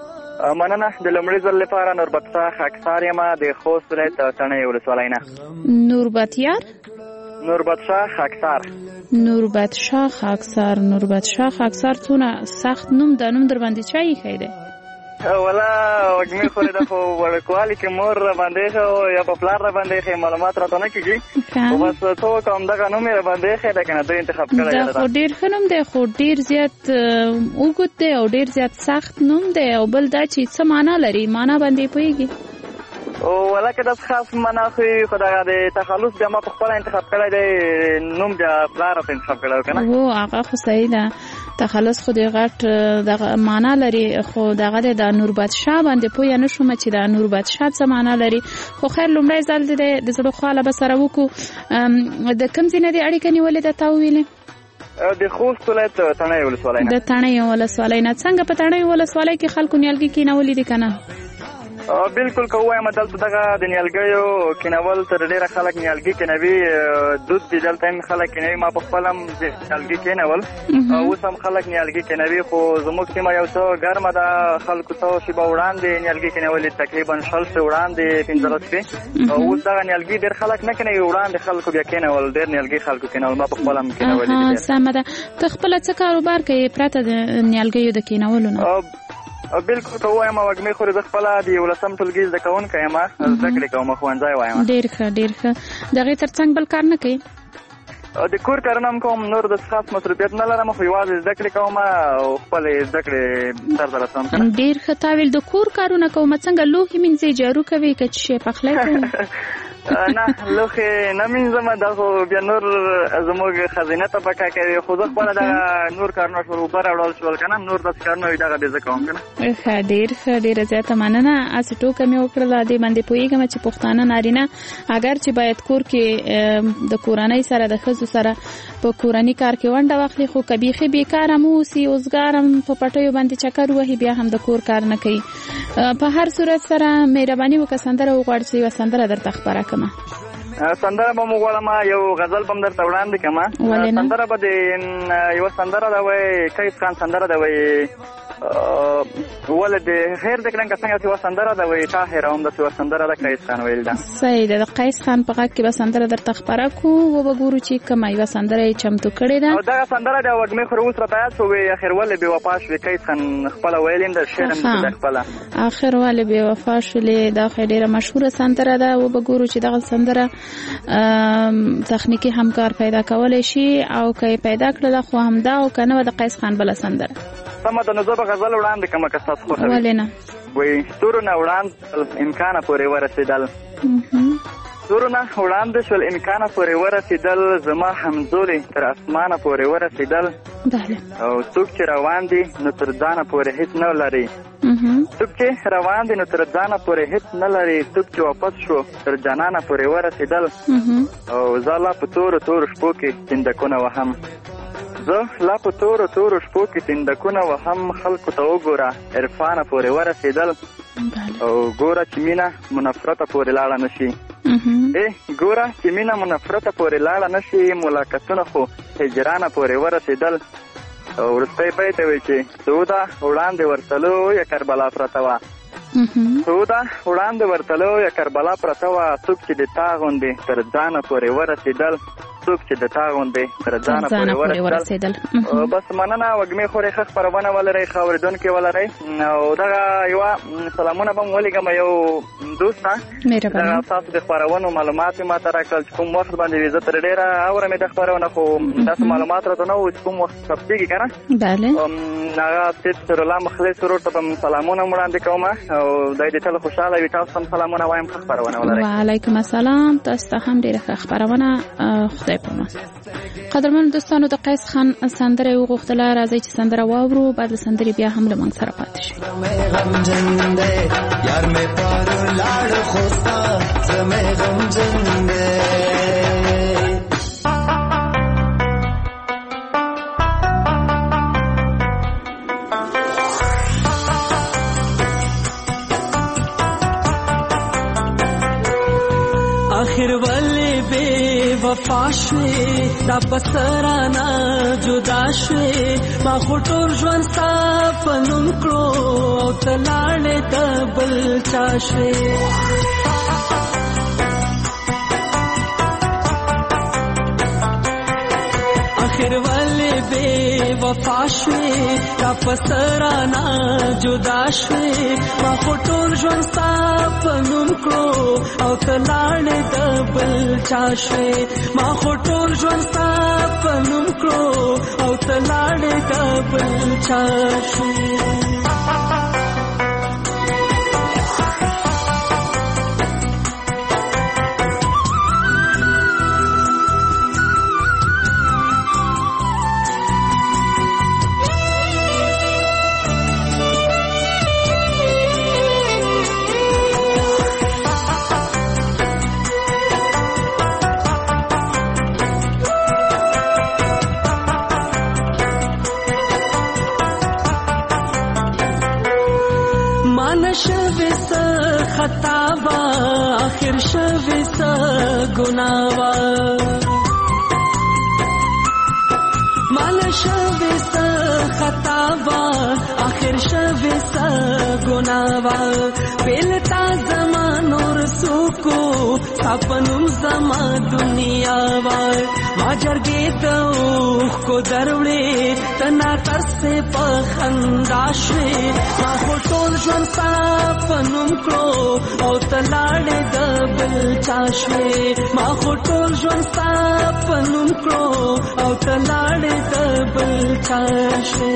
مننه. د لومړي ځل لپاره نوربت شاه خاکسار یم د خوست ولایت تڼۍ ولسوالۍ نه. نوربت یار نوربدشاه خاکسار. نوربدشاه خاکسار. نوربدشاه خاکسار څونه سخت نوم د نوم در باندې چا ایښی دی؟ ولا وږمې خورې ده خو وړوکوالي کې مور را باندې ایښی یا په پلار را باندې ایښی معلومات راته نه کېږي خو بس څه وکړم دغه نوم یې را باندې ایښی دی که نه دوی انتخاب کړی دا خو ډېر ښه نوم دی خو ډېر زیات اوږد دی او ډېر زیات سخت نوم دی او بل دا چې څه معنا لري معنا باندې پوهېږي؟ ولا که داسې خاص معنا خو خو دغه د تخلص بیا ما په خپله انتخاب کړی دی نوم بیا پلار راته انتخاب کړی و که نه هو هغه خو صحیح ده تخلص خو دې غټ دغه معنا لري خو دغه د نوربدشاه باندې پوه نه شوم چې د نوربدشاه څه معنا لري خو خیر لومړی ځل د د زړه خواله به سره وکړو د کوم ځای نه دې اړیکه نیولې ده تا وویلې د خوست ولایت تڼۍ ولسوالۍ نه د تڼۍ ولسوالۍ نه څنګه په تڼۍ ولسوالۍ کې خلکو نیالګي کینولي دي که نه؟ بالکل که ووایم دلته دغه د نیالګیو کینول تر ډېره خلک نیالګي کینوي دود دي دلته هم خلک کینوي ما په خپل هم نیالګي کینول اوس هم خلک نیالګي کینوي خو زموږ سیمه یو څه ګرمه ده خلکو څه شېبه وړاندې نیالګي کینولي تقریبا شل شپې وړاندې پنځلس شپې اوس دغه نیالګي ډېر خلک نه کینوي وړاندې خلکو بیا کینول ډېر نیالګي خلکو کینول ما په خپل هم کینولي سمه ده ته خپله څه کاروبار کوې پرته د نیالګیو د کینولو نه؟ بالکل که ووایم وږمې خورې زه خپله د یولسم ټولګي زده کوونکی یم زده کړې کوم ښوونځی وایم ډېر ښه ډېر ښه د هغې تر څنګ بل کار نه کوې؟ د کور کارونه هم کوم نور د خاص مصروفیت نه لرم خو یوازې زده کړې کوم او خپلې زده کړې سرته رسوم ډېر ښه تا ویل د کور کارونه کوم څنګه لوښي مینځې جارو کوې که څه شی پخلی کوې؟ نه لوښي نه مینځم دا خو بیا نور زموږ خزینه طبقه کوي خو زه خپله دغه نور کارونه شول اوبه راوړل شول که نه نور داسې کارونه وي دغه بیا زه کوم که نه ښه ډېر ښه ډېره زیاته مننه هسې ټوکه مې وکړله دې باندې پوهېږم چې پښتانه نارینه اگر چې باید کور کې د کورنۍ سره د ښځو سره په کورني کار کې ونډه واخلي خو که بیخي بېکاره هم اوسي اوزګار هم په پټیو باندې چکر وهي بیا هم د کور کار نه کوي په هر صورت سره مهرباني وکړه سندره وغواړه چې یوه سندره درته خپره کړمه سندره به م وغواړم یو غزل به م درته وړاندې کړم سندره به د یوه سندره ده وایي کیف خان سندره ده وایي ولې د خیر د کړنګ څنګه چې یوه سندره ده وایي طاهره هم داسې یوه سندره ده قیس خان ویل ده صحیح ده د قیس خان په غږ کې به سندره درته خپره کړو وبه ګورو چې کومه یوه سندره یې چمتو کړې ده او دغه سندره د وږمې خورې اوس راته یاد شو وایي اخر ولې بې وفا شوې قیس خان خپله ویل یم د شعر هم ده خپله اخر ولې بې وفا شولې دا خو ډېره مشهوره سندره ده وبه ګورو چې دغه سندره تخنیکي همکار پیدا کولی شي او که یې پیدا کړله خو همدا او که نه وه د قیس خان بله سندره سمه ده نو زه به غزل وړاندې کړمه که ستاسو خوښوي ولې نه وایي ستورو نه وړاندې امکانه پورې ورسېدل ستورو نه وړاندې شول امکانه پورې ورسېدل زما همزولې تر اسمانه پورې ورسېدل او څوک چې روان دي نو تر ځانه پورې هېڅ نه لري څوک چې روان دي نو تر ځانه پورې هېڅ نه لري څوک چې واپس شو تر جانانه پورې ورسېدل او زه لا په تورو تورو شپو کې سندکونه وهم زه لا په تورو تورو شپو کې سندکونه وهم خلکو ته وګوره عرفانه پورې ورسېدل او ګوره چې مینه منفرته پورې لاړه نه شي ای ګوره چې مینه منفرته پورې لاړه نه شي ملاقاتونه خو هجرانه پورې ورسېدل او وروستی بیت وایي چې سوده وړاندې ورتلو یا کربلا پرته وه سوده وړاندې ورتلو یا کربلا پرته وه څوک چې د تا غوندې تر ځانه پورې ورسېدل څوک چې د تا غوندې تر ځانه پورې ورسېدل بس مننه وږمې خورې ښه خپرونه ولرئ ښه اورېدونکي ولرئ او دغه یوه سلامونه به م ولیږم یو دوست ته دغه ستاسو د خپرونو معلومات مې ما ته راکړل چې کوم وخت باندې وي زه تر ډېره اورم یې دا خپرونه خو داسې معلومات راته نه وو چې کوم وخت ثبتېږي که نه هغه سید سرالله مخلص ورور ته به م سلامونه م وړاندې کوم او دی دې تل خوشحاله وي تاسو هم سلامونه وایم ښه خپرونه ولرئ وعلیکم السلام تاسو ته هم ډېره ښه خپرونه خدای قدرمن دوستانو د قیس خان سندره وغوښتله راځئ چې سندره واورو بعد له سندرې بیا هم له موږ سره پاتې شي یار مې پارو لاړ خوستا زمې غمجن دی آخر والے بے وفا شوی دا بسرانا جدا شوی ما خطور جوان ستا پنوم کرو او تلاړې د بل چا شوی आखिर वाले बेवफा شوې را پسرانا جدا شوې ما خو ټول ژوند ستا په نوم کړو او ته لاړې د بل چا شوې ما خو ټول ژوند ستا په نوم کړو او ته لاړې د بل چا شوې خطابا آخر شوی سا گناوا مال شوی سا خطابا آخر شوی سا گناوا پیلتا زمان اور سوکو سپنم زما دنیا وار ما جرگی دوخ کو دروڑے تنا ترسے پخنداشوے ما خوٹول جون سپنم کرو او تلاڑے دبل چاشوے ما خوٹول جون سپنم کرو او تلاڑے دبل چاشوے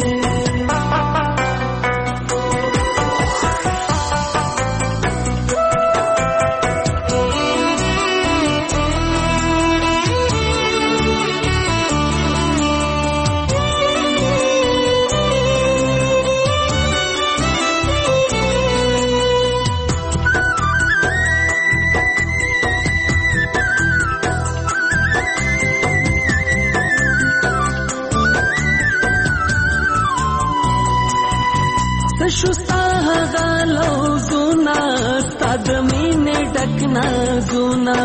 دمینه ډکنا زونا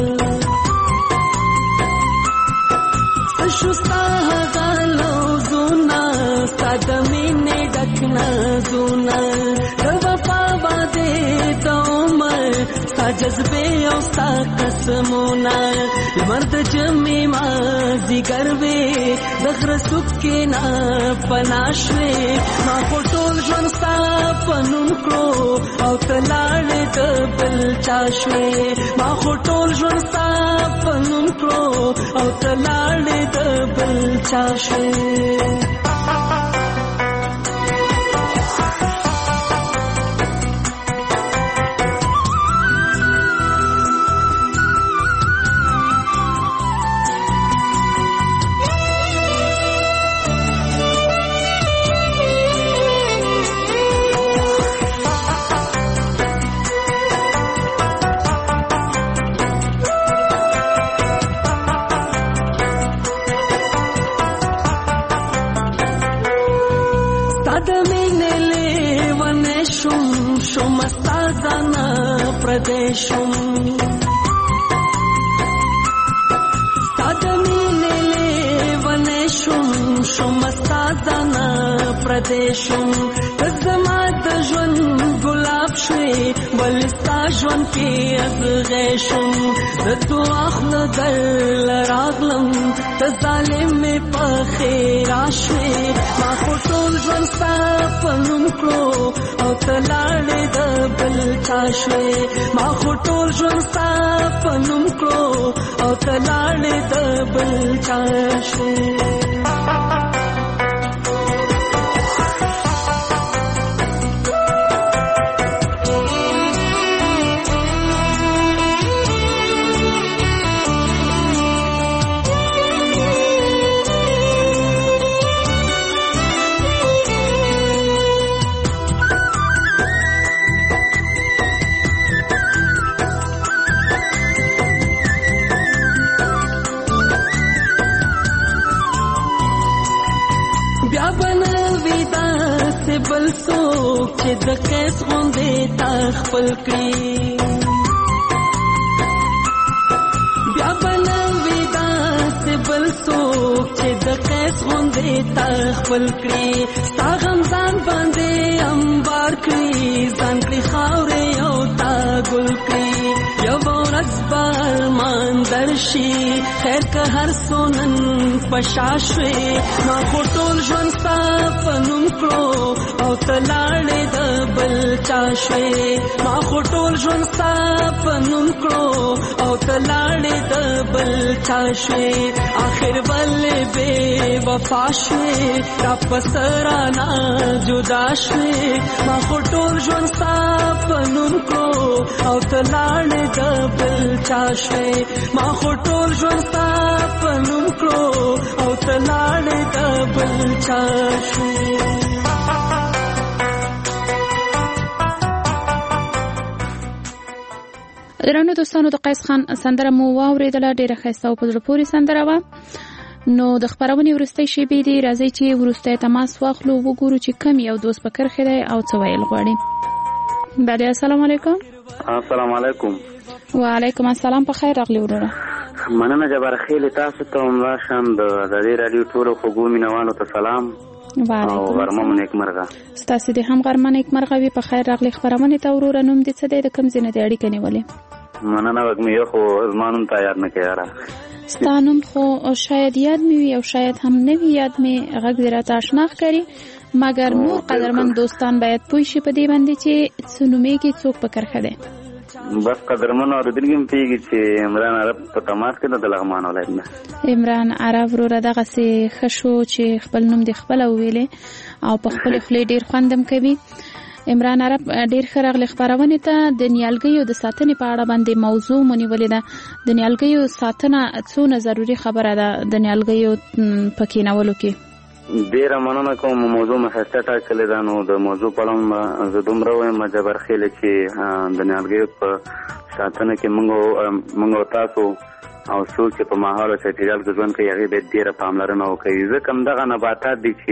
سشستا غالو زونا دمینه ډکنا زونا وفا باندې دومر ستا جذبه او ستا قسمونه مرد جمع ما زیګر وې دغره سکه نه پناشوي ما ټول ژوند ستا پنوم کړو او تلاړې د بل چاشوي ما ټول ژوند ستا پنوم کړو او تلاړې د بل چاشوي پردیشم ستادمینه لیونشم شم ستادانا پردیشم زما د ژوند ګلاب شوې ولستا ژوند کې ازغېشم زه تو اخله در راغلم ته ظالم مې په خیرا شوې ما خو ټول ژوند ستا په نوم کړو او ته لاړې د بل چا شوې ما خو ټول ژوند ستا په نوم کړو او ته لاړې د بل چا شوې بل څوک چې د کیس غوندې تا خپل کړي بیا به نه وي داسې بل څوک چې د کیس غوندې تا خپل کړي ستا غم ځان باندې امبار کړي ځان کړي خاورې او تا ګل کړي یوه ورځ به ارمان در راشي خیر که هر سونن پشاشوي ما خټول ژوند صافنوم کړو او تلاړې د بل چاشوي ما خټول ژوند صافنوم کړو او تلاړې د بل چاشوي اخر ولې بے وفا شوي را پسرانا جدا شوي ما خټول ژوند صافنوم کړو او تلاړې د بل چاشوي ما خټول ژوند صافنوم کړو او تلاړې د بل چاشوي. درنو دوستانو د قیس خان سندره مو واورېدله، ډېره ښایسته او په زړه پورې سندره وه. نو د خپرونې وروستۍ شېبې دي، راځئ چې وروستی تماس واخلو، وګورو چې کم یو دوست په کرښې دی او څه ویل غواړي. بله السلام علیکم. السلام علیکم. وعلیکم السلام، په خیر راغلی وروره. مننه جبار خیلی، تاسو ته هم راشم د ازادي راډیو ټولو خوږو مینوالو ته سلام او غرمه مو نیکمرغه. ستاسو دې هم غرمه نیکمرغه وي. په خیر راغلی خپرونې ته وروره. نوم دې څه دی، د کوم ځای نه دې اړیکه نیولې؟ مننه وږمې، یو خو زما نوم ته یاد نه کوې یاره. ستا نوم خو شاید یاد مې وي او شاید هم نه وي یاد مې، غږ دې راته اشنا ښکاري، مګر نور قدرمن دوستان باید پوه شي په دې باندې چې څه نومېږي، څوک په کرښه دی. بس قدرمن اورېدونکي هم پوهېږي چې عمران عرب په تماس کې د لغمان ولایت نه. عمران عرب وروره دغسې ښه شو چې خپل نوم دې خپله وویلې او په خپلې خولې ډېر خوند هم کوي. عمران عرب ډېر ښه راغلی خپرونې ته. د نیالګیو د ساتنې په اړه باندې موضوع مو نیولې ده. د نیالګیو ساتنه څونه ضروري خبره ده د نیالګیو په کېنولو کې؟ ډېره مننه کوم، موضوع مې ښایسته ټاکلې ده. نو د موضوع په اړه زه دومره وایم جبار خیلې چې د نیالګیو په ساتنه کې موږ او تاسو او څوک چې په ماحول او چاپېریال کې ژوند کوي هغې باید ډېره پاملرنه وکوي، ځکه همدغه نباتات دي چې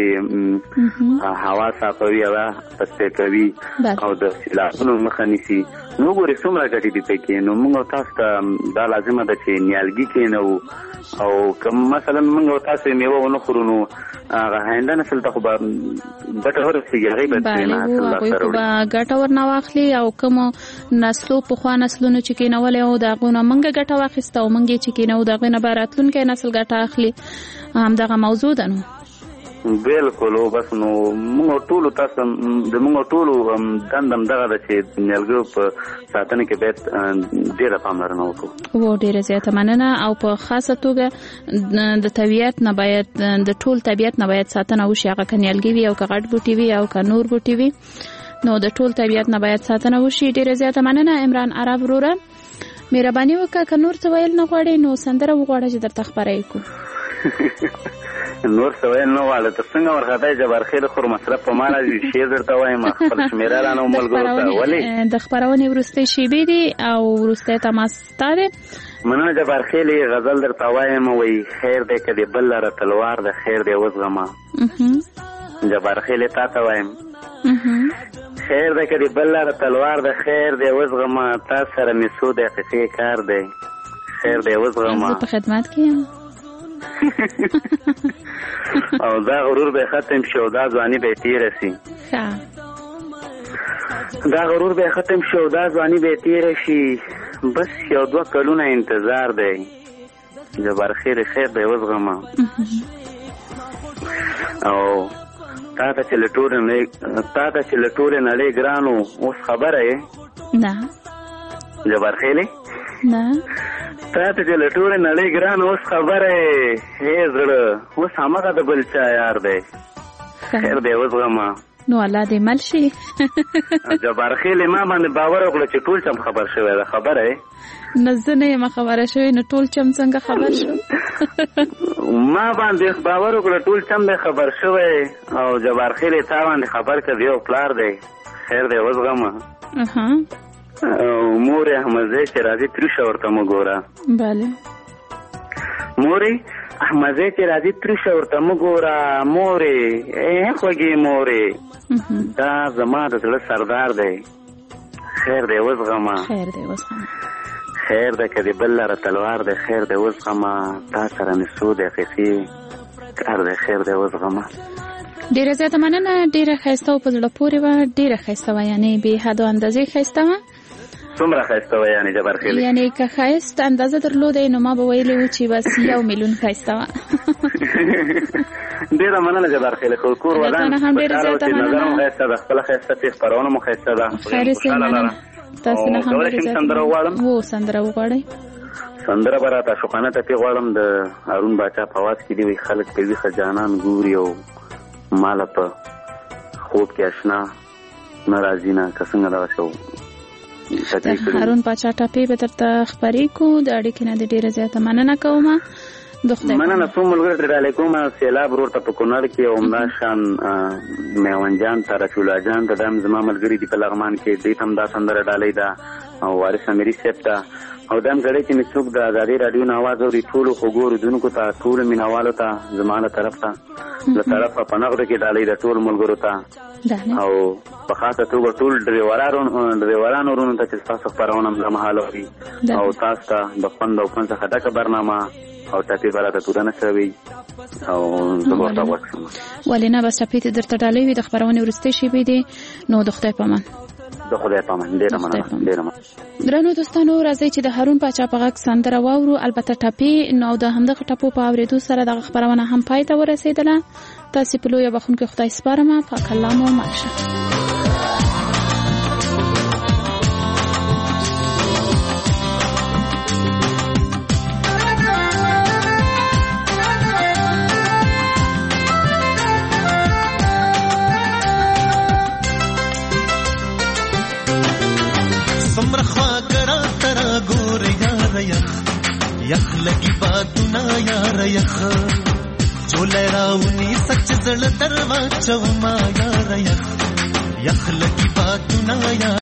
هوا صافوي، هوا تصفیه کوي او د سیلابونو مخه نیسي. نو وګورئ څومره ګټې دي پکې. نو موږ او تاسو ته دا لازمه ده چې نیالګي کېنوو، او که مثلا موږ او تاسو میوه ونه خورو نو هغه آینده نسل ته خو به ګټه ورسېږي، هغوی به ترېنه حاصل لاسته راوړي، به ګټه ورنه واخلي او کومو نسلو پخوا نسلونو چې کېنولی او د هغو نه موږ ګټه واخیسته او موږ یې چې کېنوو د هغوی نه به راتلونکی نسل ګټه اخلي. همدغه موضوع ده. نو بالکل. او بس نو موږ ټولو تاسو د موږ ټولو دنده همدغه ده چې نیالګیو په ساتنه کې باید ډېره پاملرنه وکړو. و ډېره زیاته مننه. او په خاصه توګه د طبیعت نه باید د ټول طبیعت نه باید ساتنه وشي، هغه که نیالګي وي او که غټ بوټي وي او که نور بوټي وي، نو د ټول طبیعت نه باید ساتنه وشي. ډېره زیاته مننه عمران عرب وروره. مهرباني وکړه که نور څه ویل نه غواړې نو سندره وغواړه چې درته خپره یې کړو. نور څه ویل نه غواړه ته څنګه ورخطی جبار خیر خور مصرف په ما راځي شعر درته وایم خپل شمېره رانه ملګرو ته. ولې د خپرونې وروستۍ شېبې دي او وروستی تماس ستا دی. مننه جبار خیلې غزل درته وایم وایي خیر دی که د بل لره تلوار د خیر دی وزغمه. جبار خیلې تا ته وایم خیر دی که د بل لره تلوار د خیر دی وزغمه، تا سره مې څو دقیقې کار دی خیر دی وزغمه. زه په خدمت کې یم. او دا غرور به ختم شي او دا ځواني به تیره شي. دا غرور به ختم شي او دا ځواني به تیره شي. بس یو دوه کلونه انتظار دی جبار خیر خیر دی وزغمه. او تا ته چې له ټولې نړۍ ګرانو اوس خبره یې نه جبار خیلې نه تا ته چې له ټولې نړۍ ګرانو اوس خبره یې هې زړه اوس همغه د بل چا یار دی خیر دی وزغمه. نو الله دې مل شي. جبار خیلې ما باندې باور وکړه چې ټول چم خبر شوی ده. خبره یې نه زه نه یم خبره شوې نو ټول چم څنګه خبر شو؟ ما باندې باور وکړه ټول چم دی خبر شوی او جبار خیلې تا باندې خبر کړ یو پلار دی خیر دی وزغمه. مورې احمدزی چې راځي تریشه ورته مه ګوره. بله مورې احمدزی چې راځي تریشه ورته مه ګوره. مورې ای خوږې مورې دا زما د زړه سردار دی خیر دی وزغمه. خیر دی وزغمه. خیر دی که د بل لره تلوار دی خیر دی وزغمه، تا سره مې څو دقیقې کار دی خیر دی وزغمه. ډېره زیاته مننه. ډېره ښایسته او په زړه پورې وه. ډېره ښایسته وه، یعنې بې حد و اندازې ښایسته وه. څومره ښایسته وه یعنې جبارخیل یعنې که ښایست اندازه درلودی نو ما به ویلي وو چې بس یو میلیون ښایسته وه ډېره مننه جبارخیل خو کور ودان هم ډېره زیاته مننه نظر هم ښایسته ده خپله ښایسته چې خپرونه مو ښایسته ده خیر صحیح مننه تاسو نه هم ډېره زیاته سندره وغواړم و سندره وغواړئ سندره به راته شوقانه ټپې غواړم د هارون باچا په اواز کې دي وایي خلک په ویښه جانان ګوري او ماله په خوب کې اشنا نه راځي نه که څنګه دغسې هارون باچا ټپې به درته خپرې کړو د اړیکې نه د ډېره زیاته مننه کوم مننه څو ملګرو ته ډالۍ کوم سیلاب ورور ته په کونړ کې او همدا شان میوند ته رفیع الله جان ته دا هم زما ملګري دي په لغمان کې دوی ته هم دا سندره ډالۍ ده او وارث امیري صاحب ته او دا هم ګړی چې مې څوک د ازادۍ راډیو نه اواز اوري ټولو خوږو اورېدونکو ته ټولو مینهوالو ته زما له طرف ته له طرفه په نغده کې ډالۍ ده ټولو ملګرو ته او په خاصه توګه ټول ډریورانو ورونو ته چې ستاسو خپرونه هم لمحاله اوري او تاسو ته د خوند او خوند څخه ډکه برنامه او ټپې به راته توره نه شوي او زه به ورته غوږ شم ولې نه بس ټپې ته درته ډالۍ وي د خپرونې وروستۍ شېبې دي نو د خدای په امان د خدای په امان ډېره مننه ډېره مننه درنو دوستانو راځئ چې د هارون باچا په غږ سندره واورو البته ټپې نو د همدغه ټپو په اورېدو سره دغه خپرونه هم پای ته ورسېدله تاسې په لویه بخښونکي خدای سپارم پاک الله مو مل شه یخ لگی باتونه یار یخ چولې راونی سچ زړه دروا چوما یار یخ یخ لگی باتونه یار